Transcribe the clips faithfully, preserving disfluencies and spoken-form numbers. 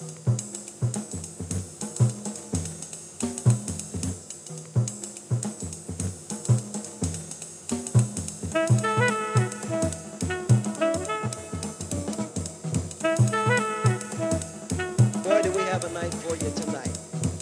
Boy, do we have a night for you tonight.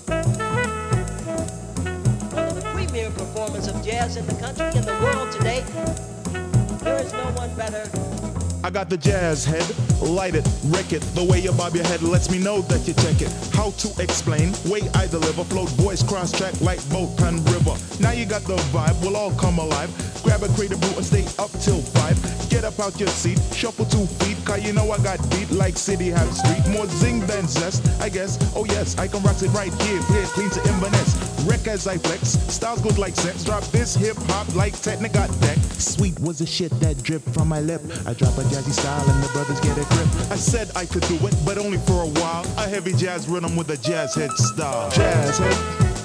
One of the premier performers of jazz in the country and the world today. There is no one better. I got the jazz head, light it, wreck it. The way you bob your head lets me know that you check it. How to explain? Way I deliver, float voice cross track like boat and river. Now you got the vibe, we'll all come alive. Grab a crate of brew and stay up till five. Get up out your seat, shuffle two feet, cause you know I got beat like City High Street. More zing than zest, I guess. Oh yes, I can rock it right here, play it clean to Inverness. Wreck as I flex, styles good like sex. Drop this hip hop like Technic got deck. Sweet was the shit that dripped from my lip. I drop a jazzy style and the brothers get a grip. I said I could do it, but only for a while. A heavy jazz rhythm with a jazz head style. Jazz head.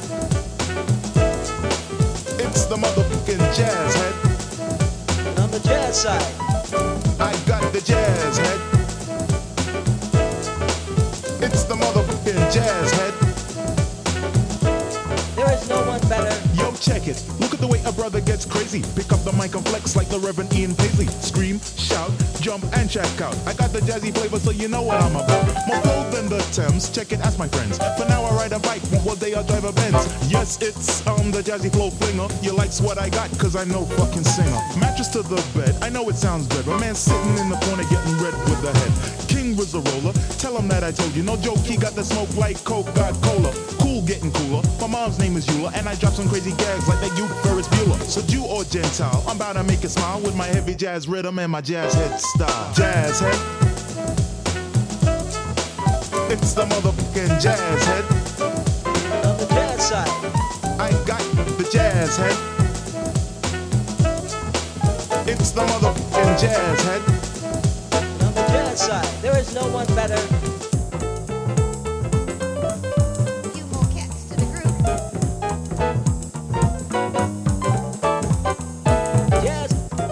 It's the motherfucking jazz head. And on the jazz side, I got the jazz head. It's the motherfucking jazz head. there is no one better. Yo, check it. Look at the way a brother gets crazy. Pick up the mic and flex like the Reverend Ian Paisley. Scream, shout, jump, and check out. I got the jazzy flavor, so you know what I'm about. More flow than the Thames. Check it, ask my friends. For now, I ride a bike. One day I'll drive a Benz. Yes, it's um the jazzy flow flinger. You likes what I got, cause I'm no fucking singer. Mattress to the bed. I know it sounds good. A man sitting in the corner getting red with the head. King was a roller. Tell him that I told you. No joke, he got the smoke like Coke got cola. Cool getting cooler. My mom's name is Eula, and I drop some crazy gags like that you Ferris Bueller. So Jew or Gentile, I'm about to make it smile with my heavy jazz rhythm and my jazz head style. Jazz head. It's the motherfucking jazz head. And on the jazz side, I got the jazz head. It's the motherfucking jazz head. and on the jazz side, there is no one better. Few more cats to the group. Jazz,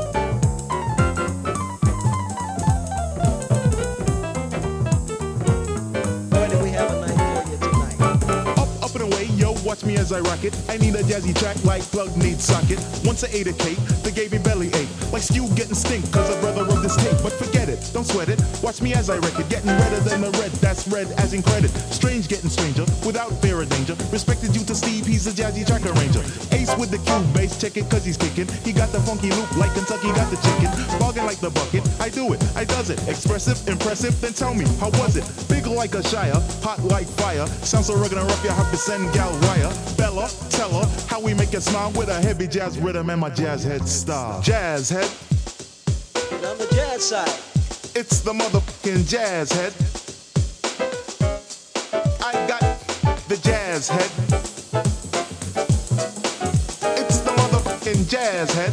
boy, do we have a night for you tonight. Up, up and away, yo, watch me as I rock it. I need a jazzy track like plug needs socket. Once I ate a cake, they gave me belly ache. Like stew getting stink, cause a brother wrote this tape. But forget it, don't sweat it. Watch me as I wreck it. Getting redder than the red, that's red as in credit. Strange getting stranger, without fear of danger. Respected you to Steve, he's a jazzy track arranger. Ace with the cube bass, check it cause he's kicking. He got the funky loop like Kentucky got the chicken. Bargain like the bucket, I do it, I does it. Expressive, impressive, then tell me, how was it? Big like a shire, hot like fire. Sounds so rugged and rough, you have to send gal wire. Bella, tell her how we make it smile with a heavy jazz rhythm and my jazz head style. Jazz head, And on the jazz side, it's the motherfucking jazz head. I got the jazz head. It's the motherfucking jazz head.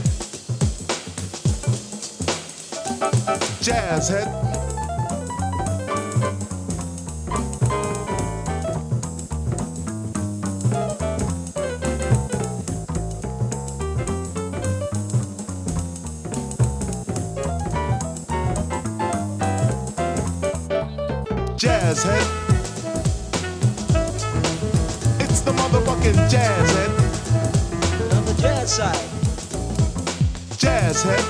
Jazz head. Jazz head. It's the motherfucking jazz head. and on the jazz side, Jazz head.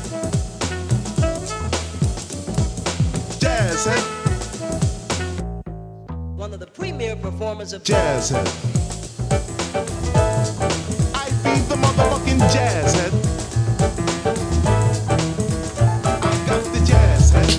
Jazz head. one of the premier performers of Jazz head. I beat the motherfucking jazz head. I got the jazz head.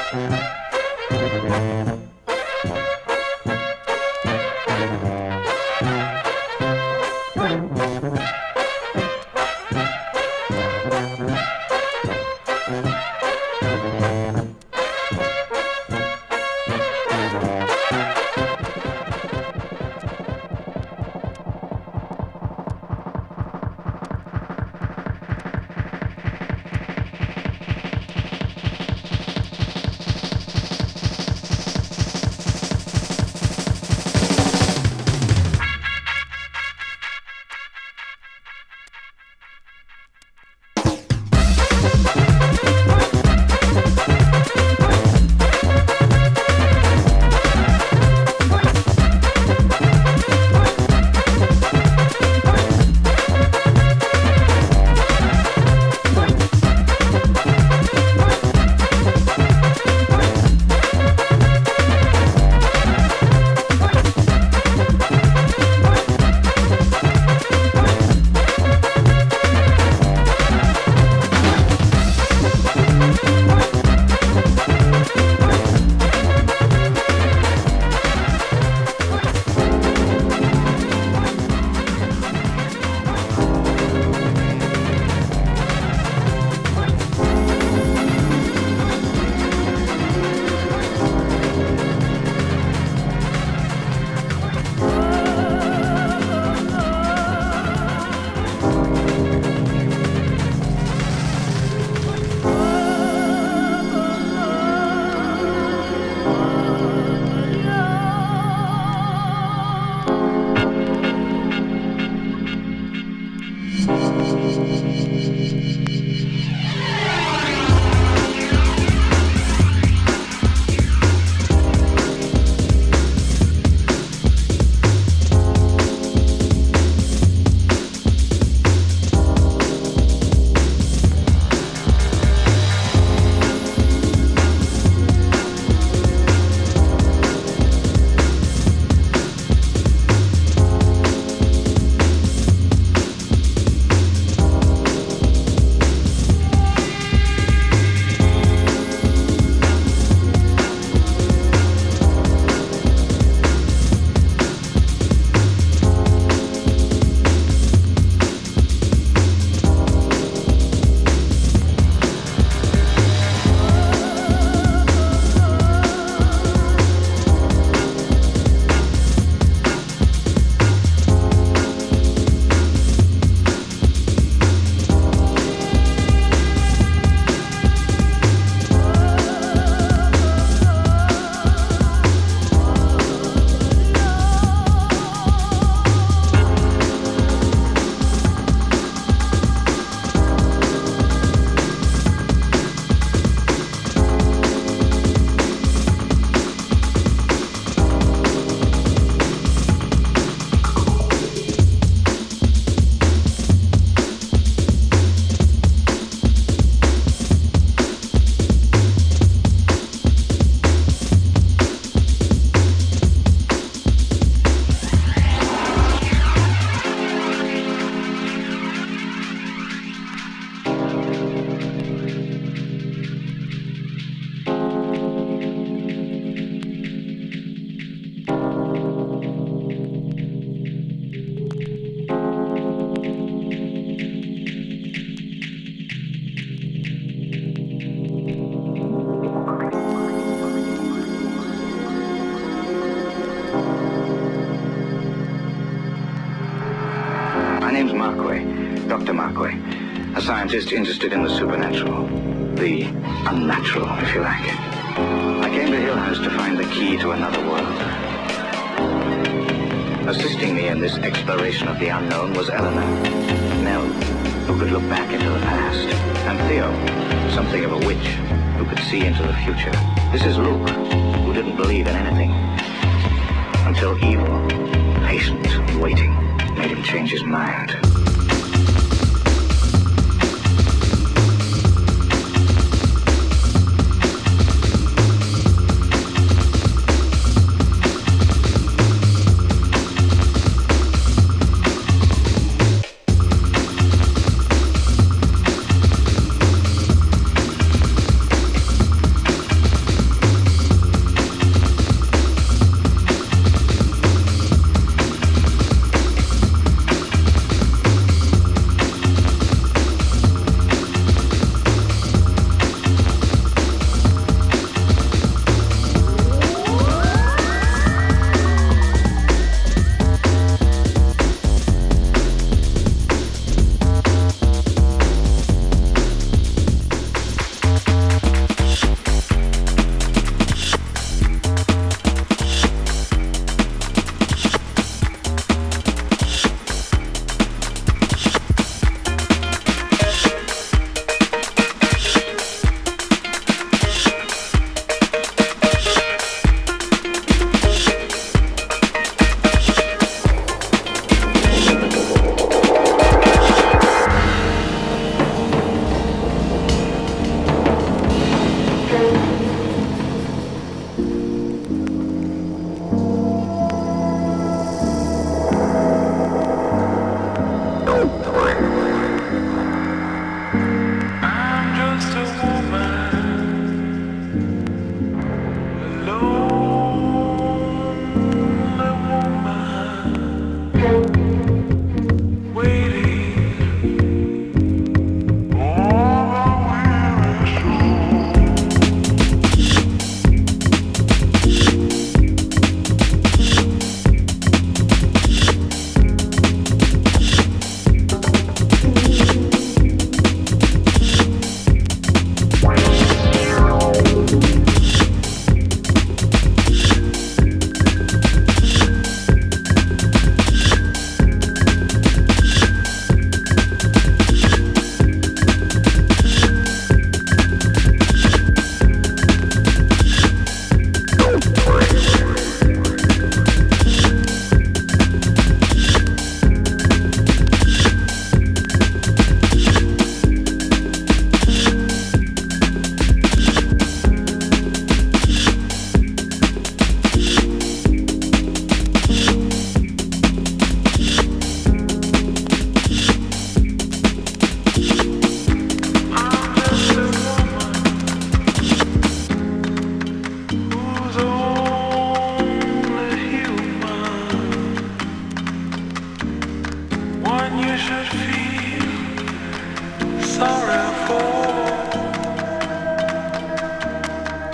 Doctor Marquis, a scientist interested in the supernatural, the unnatural, if you like. I came to Hill House to find the key to another world. Assisting me in this exploration of the unknown was Eleanor, Nell, who could look back into the past, and Theo, something of a witch, who could see into the future. This is Luke, who didn't believe in anything, until evil, patient, and waiting, made him change his mind.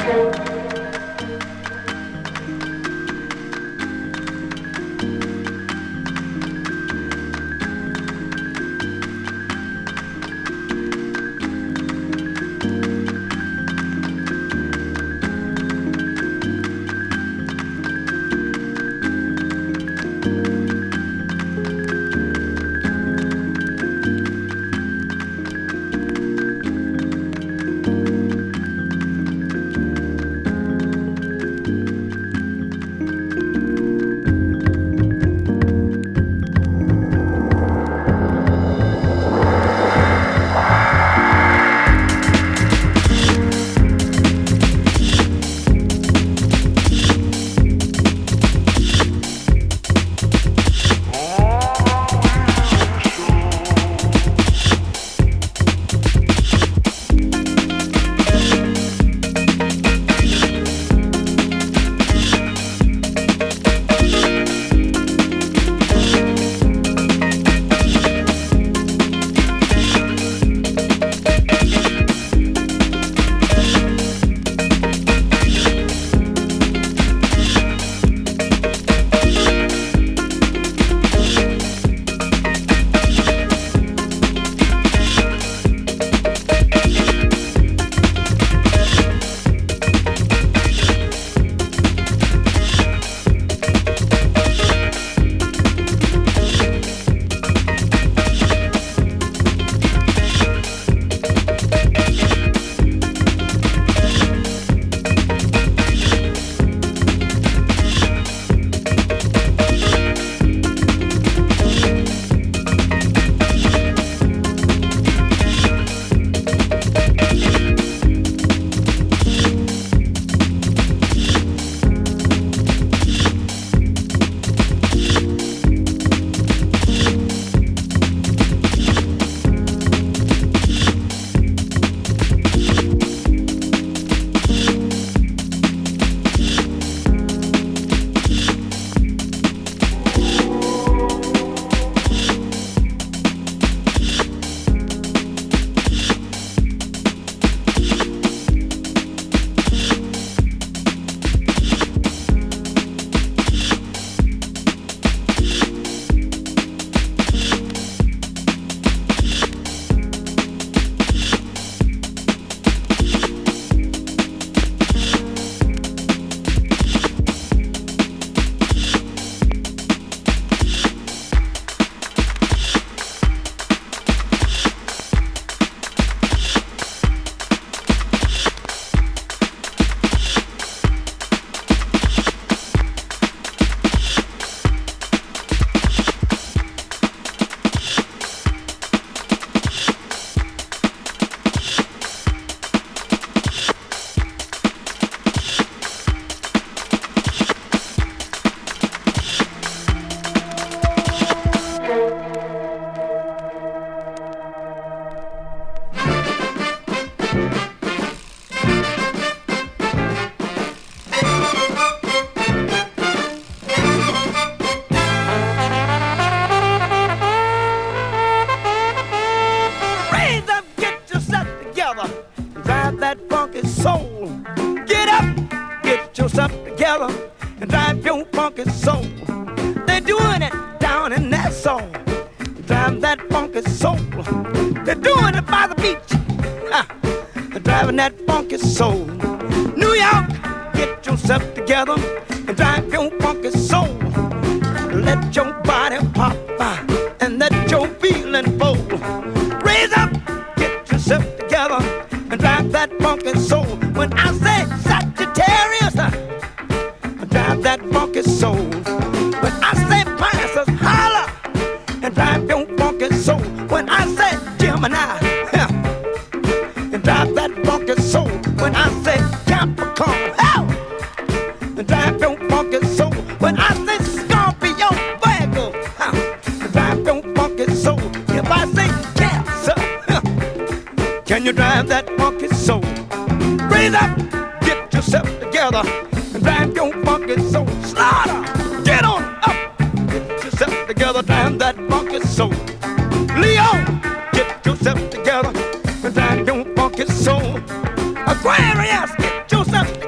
Aquarius, get yourself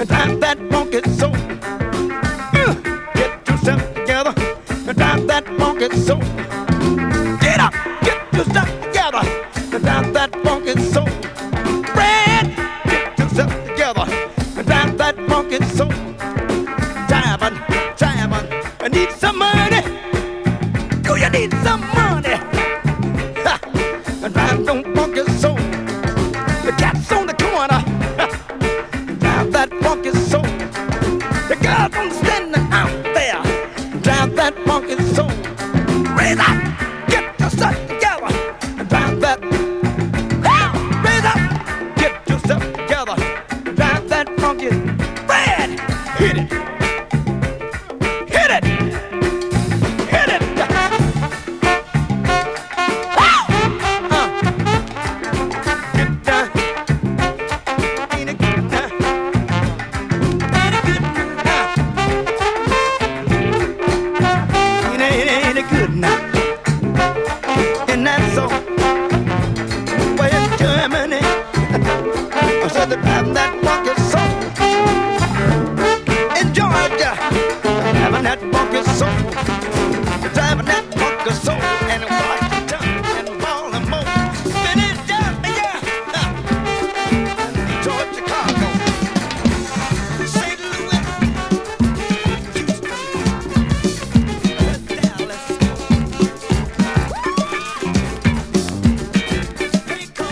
drive that funky soul. Uh, get yourself together, drive that funky soul. Get up, get yourself together, drive that funky soul. Fred, get yourself together, drive that funky soul. Diamond, diamond, I need some money. Do you need some money? Ha, drive that funky soul. The cat's on the corner. Ha, drive that funky soul. The girls on the standing out there. Drive that funky soul. Raise up, get yourself together. Drive that. Raise up, get yourself together. Drive that funky. Red, hit it. Hit it. Hit it. Uh, get down. Ain't it good now? Ain't it good now? Ain't it, ain't it, ain't it good now? And that's so. Way in Germany. I said they're having that funky soul. In Georgia, they're having that funky soul. They're driving that funky soul. And Washington and Baltimore. Philadelphia. Georgia, Chicago. Saint Louis. Houston. Dallas. Waco.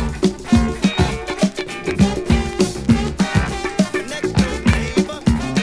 Next door neighbor.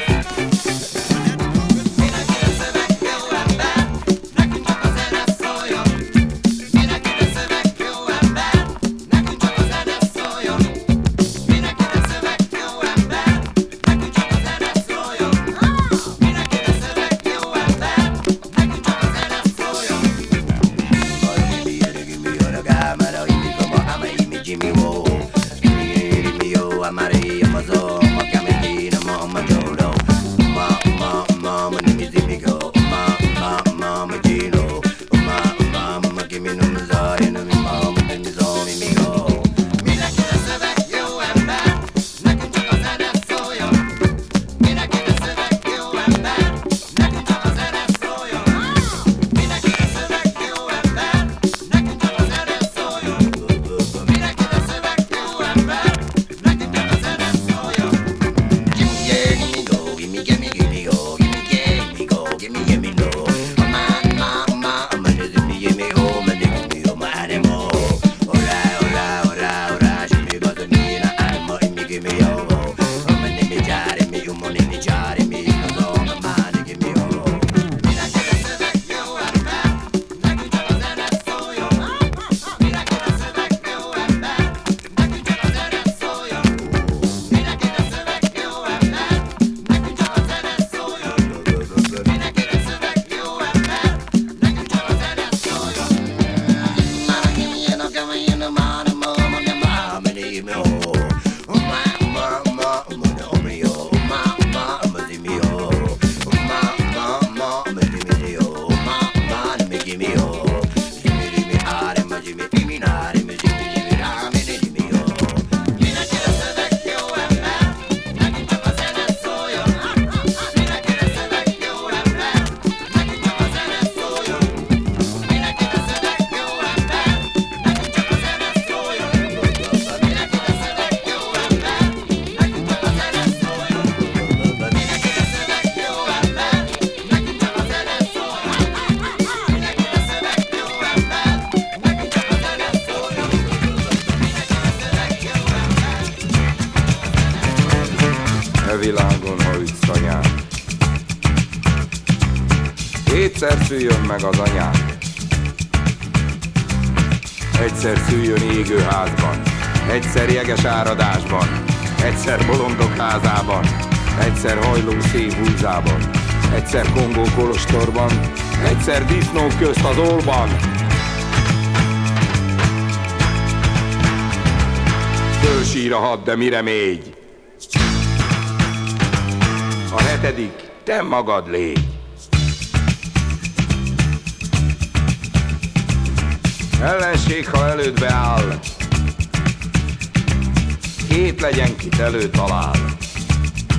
Világon, ha ütsz anyád. Kétszer szüljön meg az anyád. Egyszer szüljön égő házban, egyszer jeges áradásban, egyszer bolondok házában, egyszer hajló szép húzában, egyszer Kongó kolostorban, egyszer disznók közt az Ólban. Fölsír a had, de mire mégy? A hetedik, te magad légy. Ellenség, ha elődbe áll, két legyen, kit előtalál.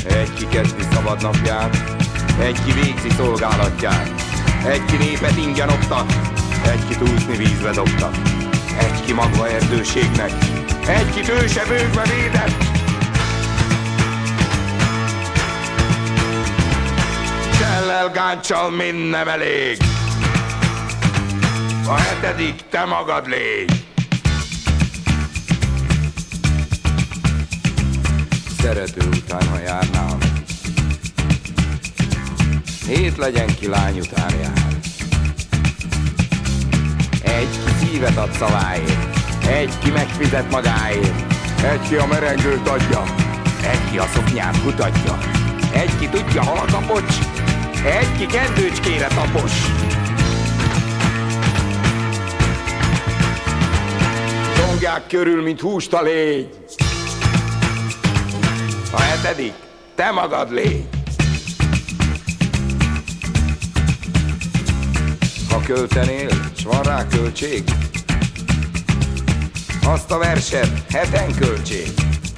Egy ki kezdi szabad napját, egy ki végzi szolgálatját, egy ki népet ingyen oktat, egy ki túlszni vízbe dobtak, egy ki magva erdőségnek, egy ki tőse bőgve védett. Csellel gáncsal mind nem elég, a hetedik te magad légy. Szerető után, ha járnál, hét legyen ki lány után jár. Egy ki szívet ad szaváért, egy ki megfizet magáért, egy ki a merengőt adja, egy ki a szoknyát kutatja, egy ki tudja hol a kapocs, egy ki kendőcskére tapos. Zongják körül, mint hústa légy, a hetedik te magad légy. Ha költenél, s van rá költség, azt a verset heten költség.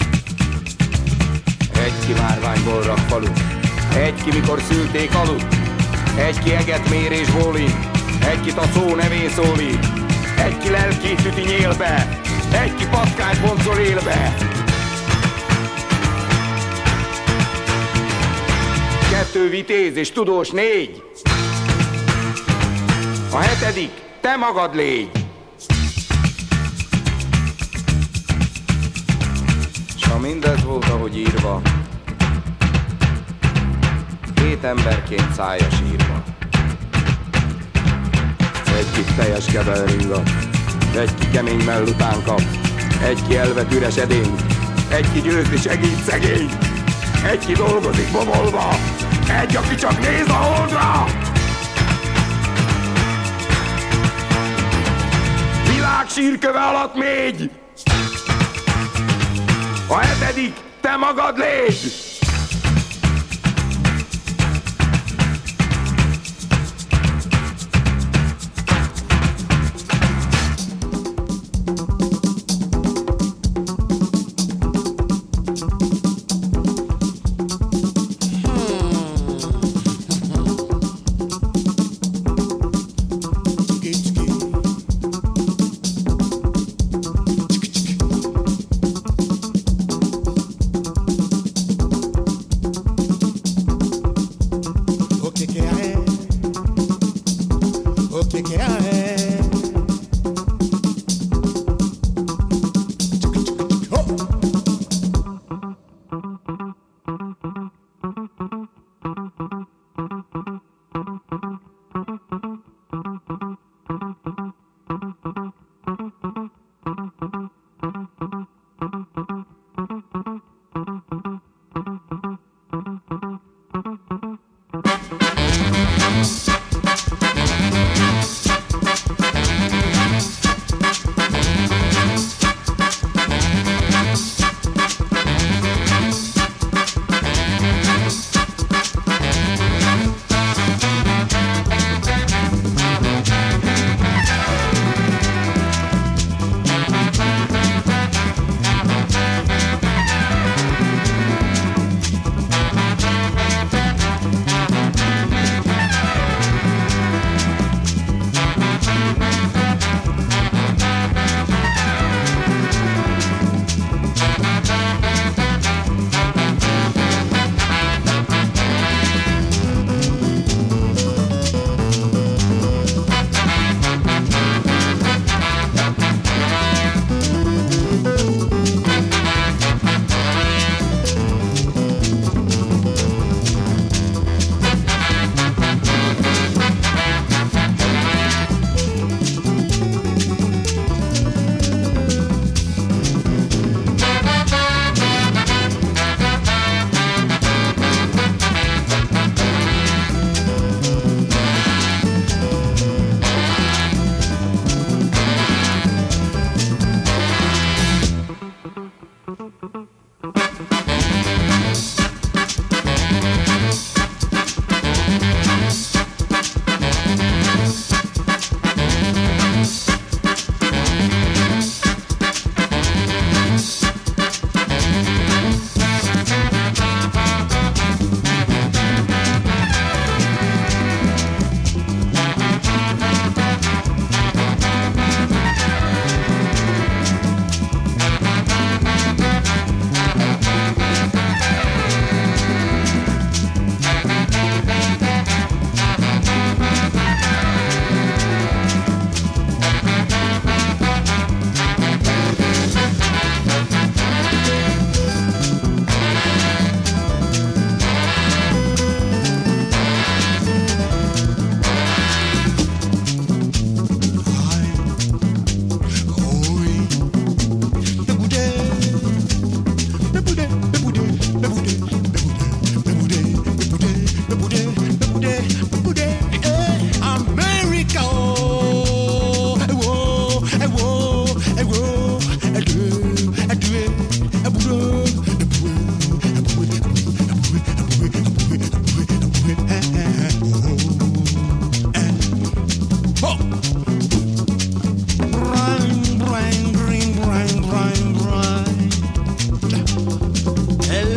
Egy ki márványból rak falut, egy ki mikor szülték aludt, egy ki eget mér és bólint, egy ki a szó nevén szólít, egy ki lelkét üti nyélbe, egy ki patkányt boncol élbe. Kettő vitéz és tudós négy, a hetedik te magad légy. S ha mindez volt, ahogy írva, két emberként szája sírva. Egy ki teljes kebelringat, egy ki kemény mellután kap, egy ki elvet üres edény, egy ki győzni segít szegény, egy ki dolgozik bomolva, egy aki csak néz a holdra. Világ sírköve alatt mégy, a hetedik te magad légy.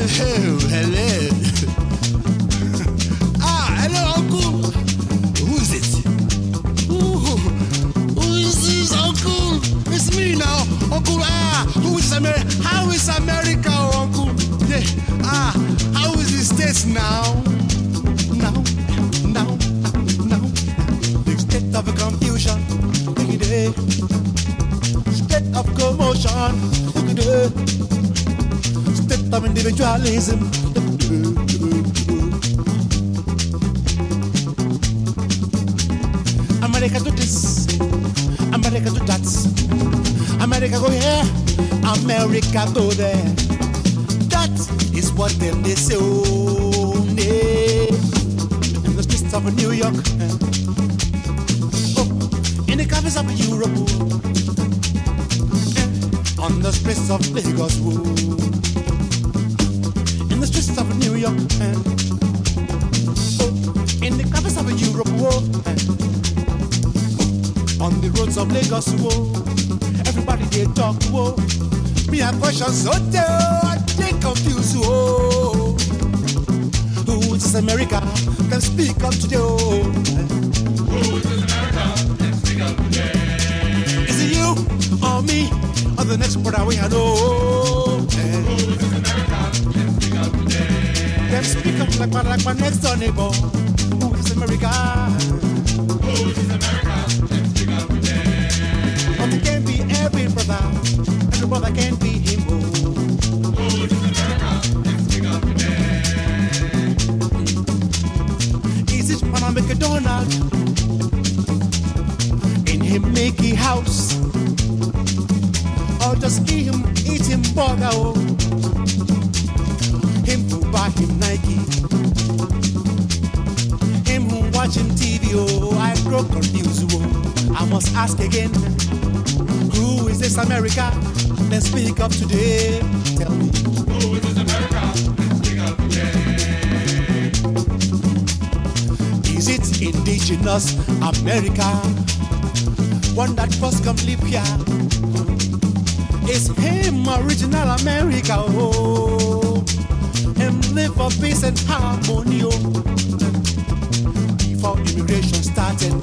Oh, hello. Ah, hello, Uncle. Who is it? Ooh, who is this, Uncle? It's me now, Uncle. Ah, who is America? How is America, Uncle? Yeah. Ah, how is the States now? Now, now, now. The state of confusion. Look at it. State of commotion. Look at it. State of individualism. America do this, America do that, America go here, America go there. That is what them they say. Oh, yeah. In the streets of New York, oh, in the cafes of Europe, oh, on the streets of Lagos, oh, in the streets of New York, oh, in the cafes of Europe, oh, on the roads of Lagos, whoa, everybody they talk, whoa. Me a question so tell, they confused, whoa. Who is America? Then speak up today, oh. Who is America? Then speak up today. Is it you or me or the next brother we know? Who is America? Then speak up today. Then speak up like my, like my next door neighbor. Who is America? Who is America? But it can't be every brother, every brother can't be him. Who is America? Let's speak up today. Is it Panama McDonald? In him make a house? Or just eat him, eat him burger? Oh. Him who buy him Nike? Him who watching T V? Oh, I grow confused. Oh. I must ask again. Who is this America? Let's speak up today. Tell me. Who is this America? Let's speak up today. Is it indigenous America? One that first come live here. Is him original America? Oh, him live for peace and harmony. Oh, before immigration started.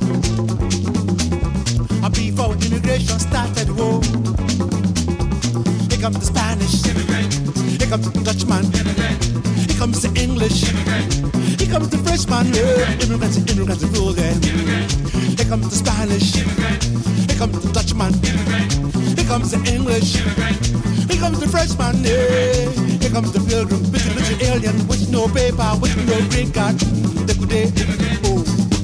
Before immigration started, whoa. Here comes the Spanish immigrant. Here comes the Dutchman immigrant. Here comes the English immigrant. Here comes the Frenchman. Yeah. Immigrants, immigrants rule them. Here comes the Spanish immigrant. Here comes the Dutchman immigrant. Here comes the English immigrant. Here comes the Frenchman. Yeah. Here comes the pilgrim, little little alien with no paper, with no green card. Oh.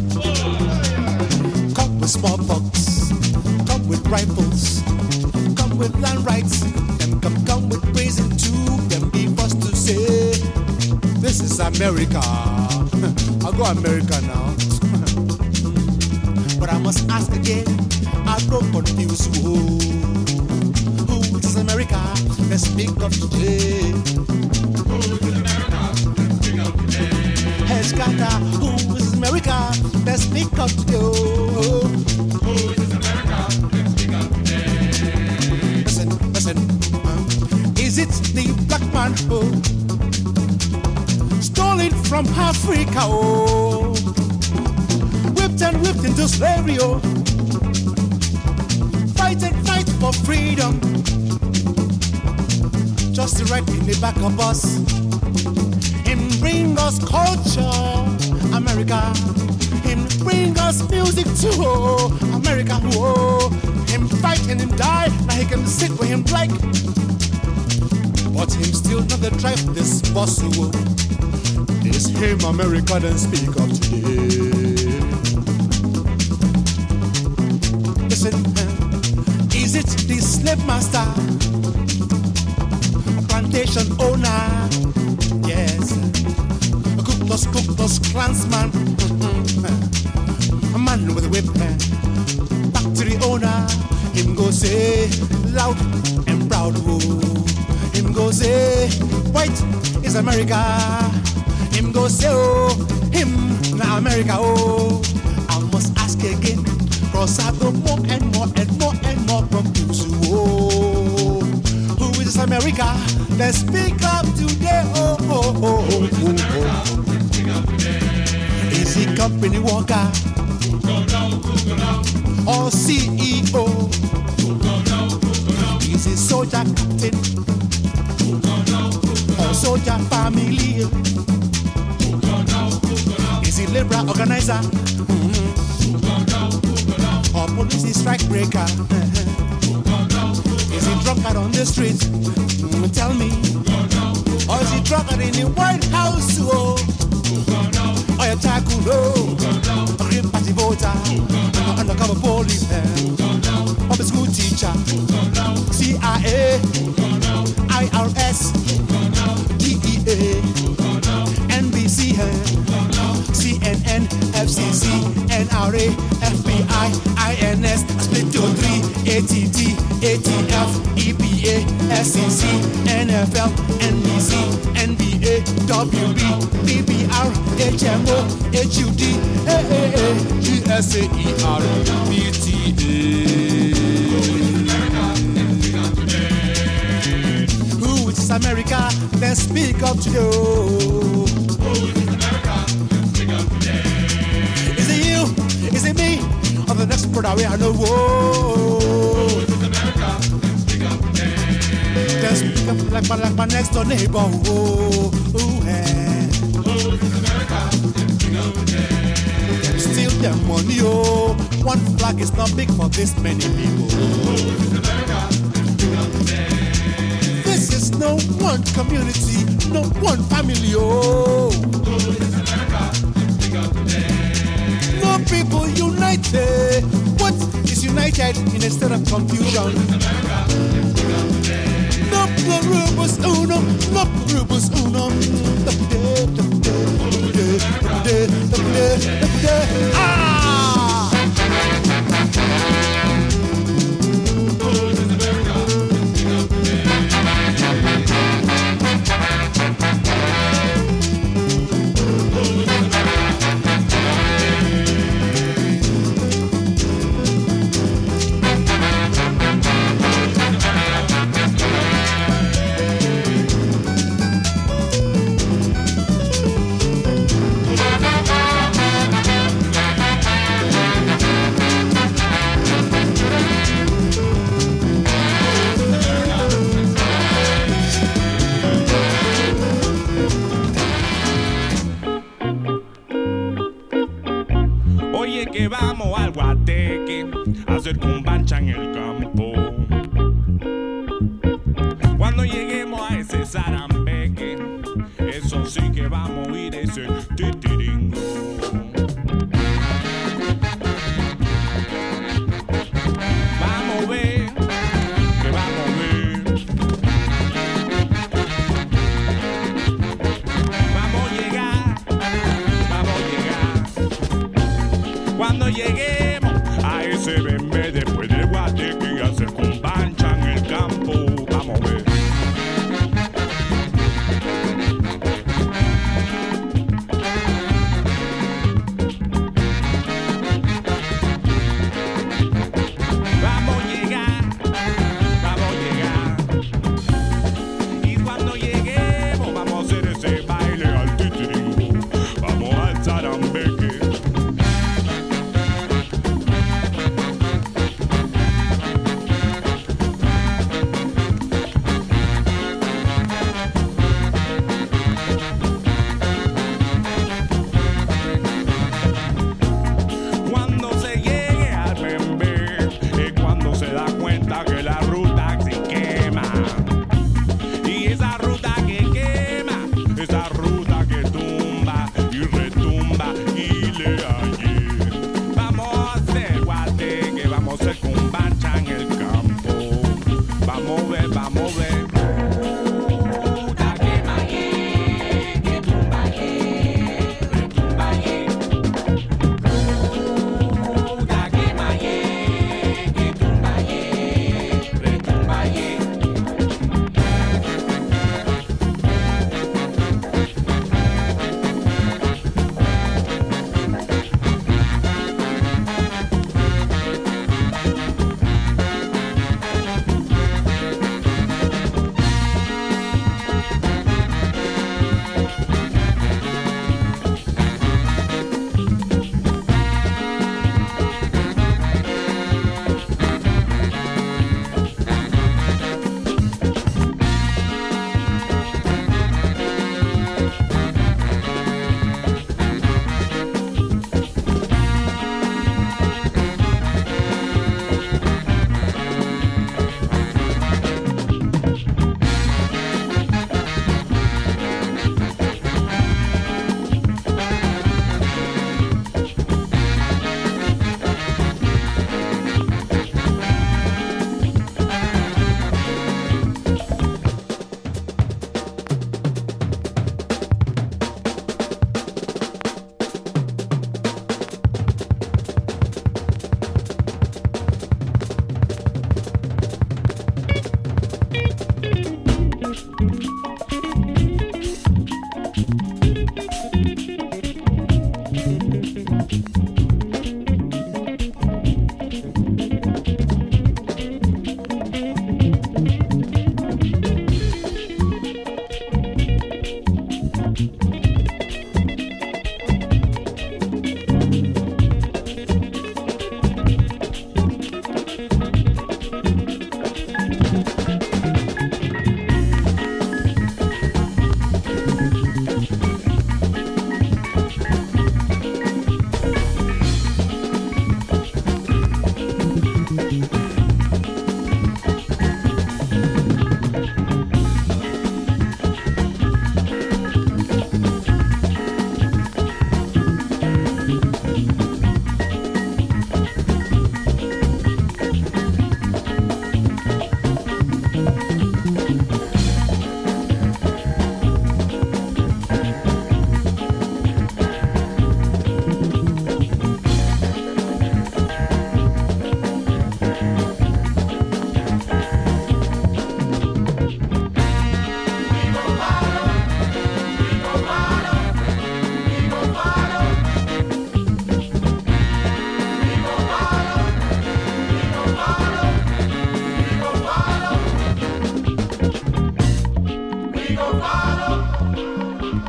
Come with smallpox. With rifles, come with land rights, and come come with praising too. Them be first to say, this is America. I'll go America now. But I must ask again, I grow confused. Who, who is America? Let's speak up today. Who is America? Let's speak up today. Hey, Scatter, who is America? Let's speak up today. Oh, who is America? Listen, uh, is it the black man who stole it from Africa? Oh, whipped and whipped into slavery. Oh, fight and fight for freedom. Just right in the back of us. Him bring us culture, America. Him bring us music too, oh, America. Oh. Him fight and him die, now he can sit where him like. But him still not the tribe this possible. It's him America then speak up today. Listen, is it the slave master? A plantation owner? Yes. A Ku Klux Ku Klux Klansman. A man with a whip. To the owner, him go say loud and proud, whoa. Him go say white is America. Him go say oh, him now America, oh. I must ask again, cause I go more and more and more and more confused, oh. Who is America? Let's speak up today, oh. worker or C E O. Is a soldier captain or soldier family? Is he labor organizer mm-hmm. or police strike breaker? Is he drunkard on the street? Mm, tell me. Or is he drunkard in the White House? Oh, or a tycoon? Oh, a green party voter, an undercover policeman, public school teacher, C I A, I R S, D E A, N B C, C N N, F C C, N R A, F B I, I N S, Split two three, A T T, A T F, E P A, S E C, N F L, N B C, N B A, W B, B B R, H M O, H U D, A A A, G S A E R, B T A. Who is America? Let's speak up to you. Who is America? Speak up today. Is it you? Is it me? Or the next brother we are no war? Who is America? Speak up today. Let's speak up like my, like my next door neighbor. Oh, oh, yeah. Who is America? Speak up today. Them steal their money, oh. One flag is not big for this many people. Who is America? Speak up today. This is no one community, no one family, oh. No people united. What is united in a state of confusion? No pluribus unum, no pluribus unum. Ah! Que vamos al Guateque a hacer cumbancha en el campo. Cuando lleguemos a ese zarambeque, eso sí que vamos a oír ese titiringo. Vamos a ver, que vamos a ver. Vamos a llegar, vamos a llegar. Cuando lleguemos a ese bembé después del Guateque y hacer cumbancha en el campo, vamos a ver.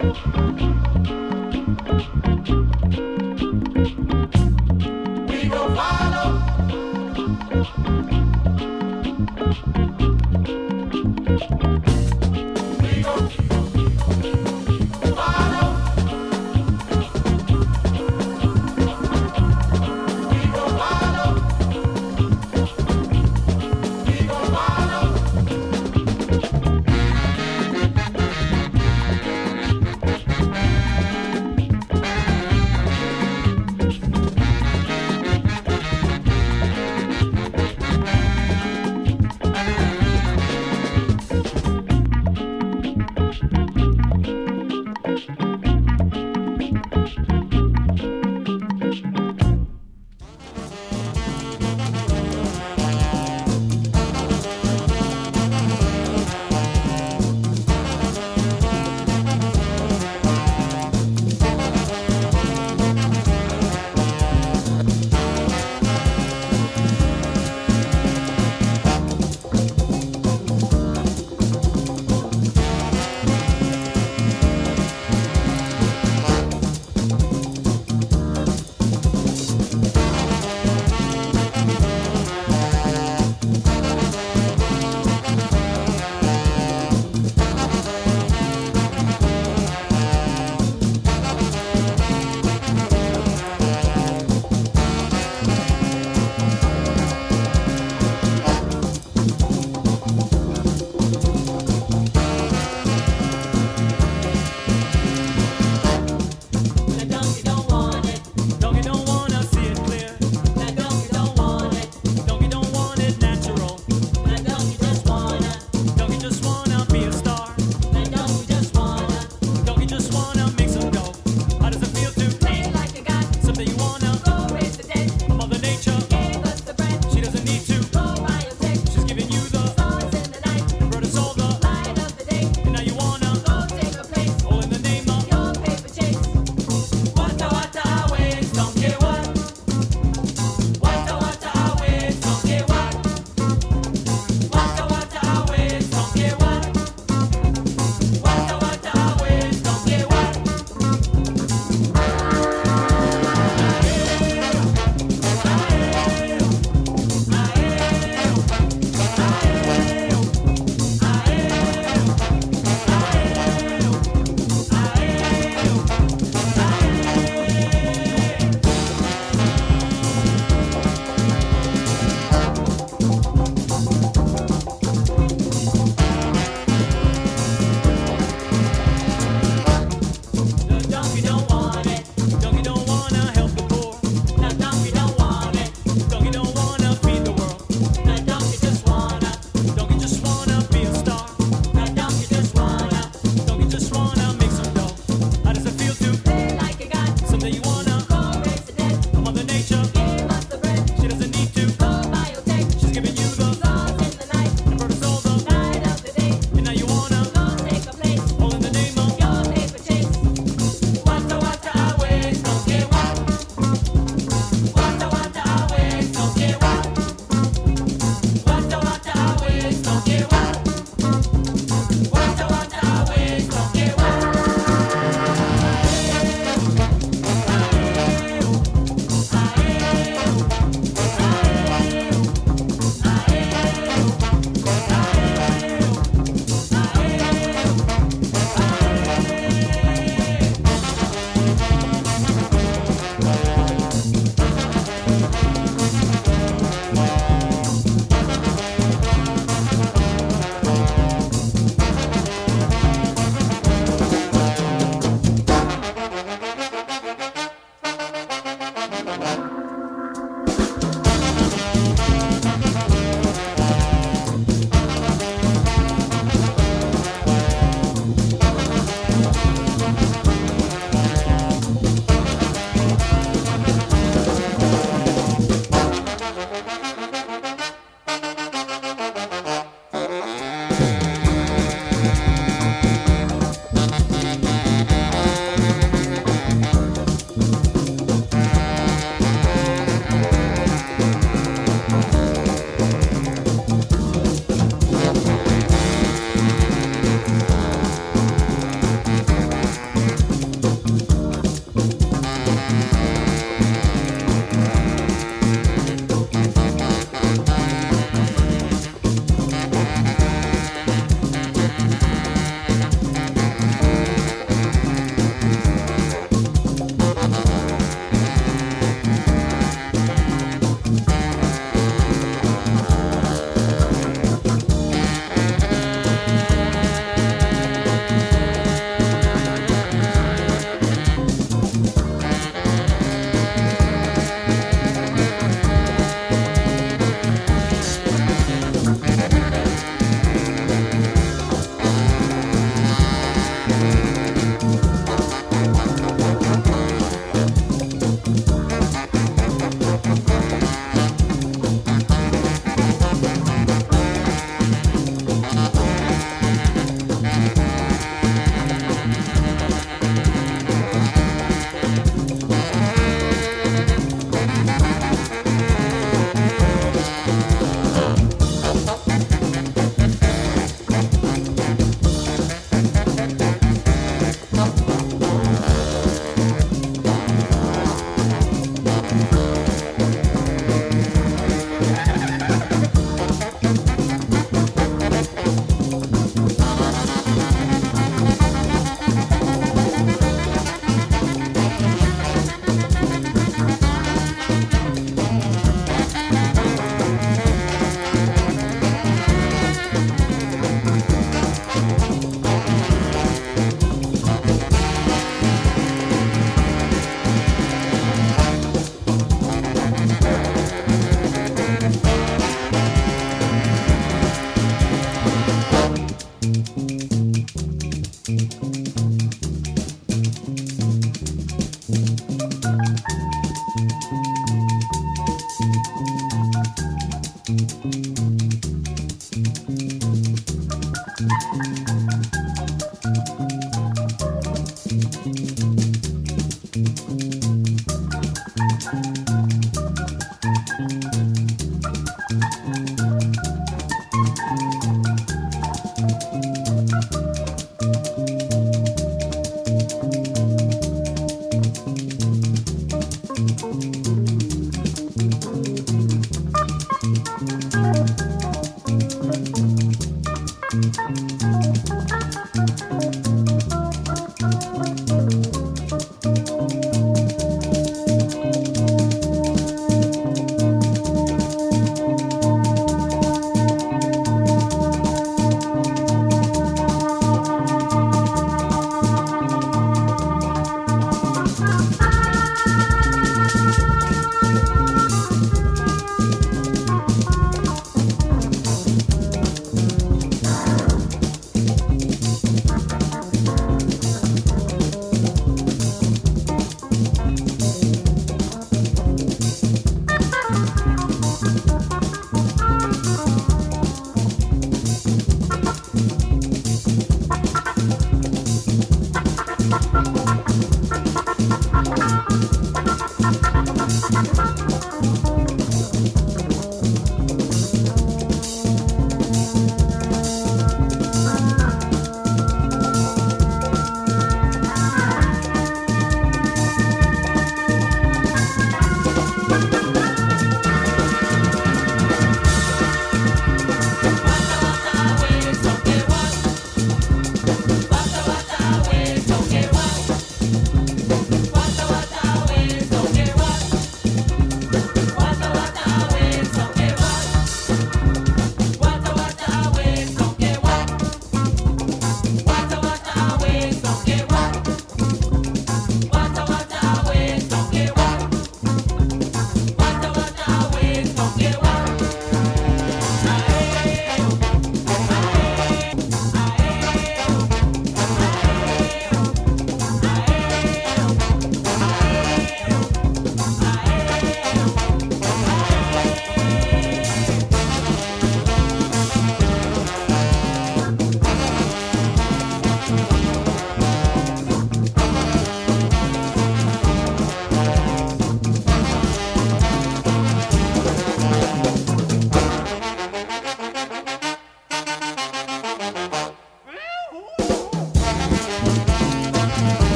Thank you.